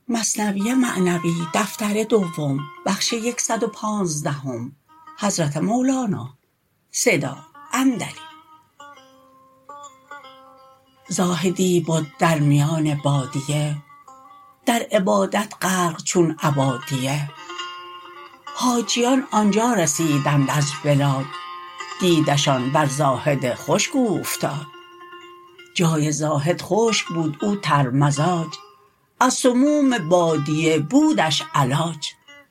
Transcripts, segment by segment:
مثنوی معنوی دفتر دوم بخش 115 حضرت مولانا صدا اندری. زاهدی بد در میان بادیه، در عبادت غرق چون عبادیه. حاجیان آنجا رسیدند از بلاد، دیدشان بر زاهد خشک اوفتاد. جای زاهد خشک بود او تر مزاج، از سموم بادیه بودش علاج.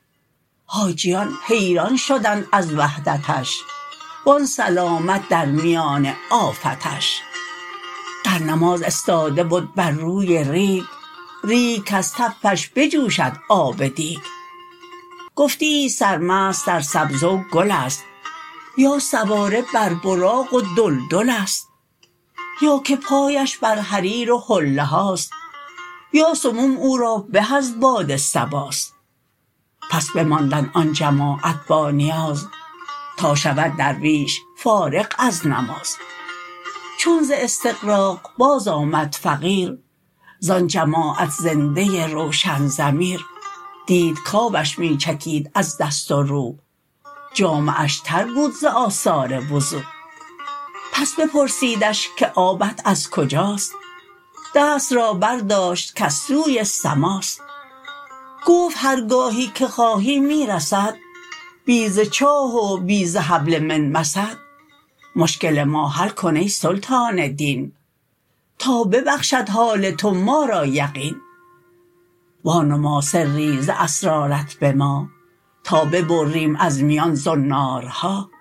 حاجیان حیران شدند از وحدتش، وان سلامت در میان آفتش. در نماز استاده بد بر روی ریگ، ریگ کز تفش بجوشد آب دیگ. گفتی سرمست در سبزه و گل است، یا سواره بر براق و دلدل است، یا که پایش بر حریر و حله هاست، یا سموم او را به از باد صباست. پس بماندند آن جماعت با نیاز، تا شود درویش فارغ از نماز. چون ز استغراق باز آمد فقیر، زان جماعت زنده روشن ضمیر. دید کآبش می چکید از دست و رو، جامه اش تر بود ز آثار وضو. پس بپرسیدش که آبت از کجاست؟ دست را برداشت کز سوی سماست. گفت هرگاهی که خواهی می رسد، بی ز چاه و بی ز حبل من مسد. مشکل ما حل کن ای سلطان دین، تا ببخشد حال تو ما را یقین. وا نما سری ز اسرارت به ما، تا ببریم از میان زنارها.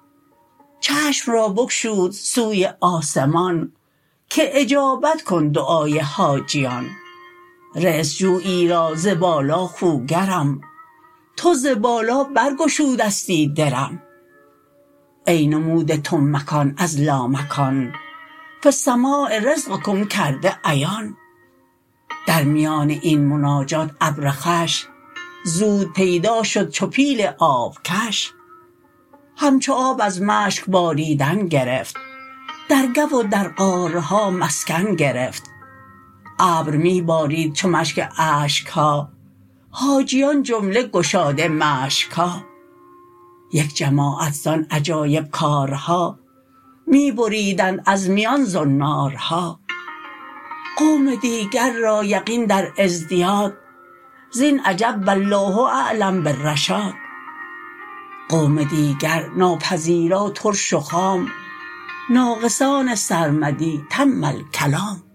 چشم را بگشود سوی آسمان، که اجابت کن دعای حاجیان. رزق جویی را ز بالا خوگرم، تو ز بالا برگشودستی درم. ای نموده تو مکان از لامکان، فی السماء رزقکم کرده عیان. در میان این مناجات ابر خوش، زود پیدا شد چو پیل آبکش. همچو آب از مشک باریدن گرفت، در گو و در غارها مسکن گرفت. ابر می بارید چو مشک اشک ها، حاجیان جمله گشاده مشک ها. یک جماعت زان عجایب کارها، می بریدند از میان زنارها. قوم دیگر را یقین در ازدیاد، زین عجب والله اعلم بالرشاد. قوم دیگر ناپذیرا ترش و خام، ناقصان سرمدی تم الکلام.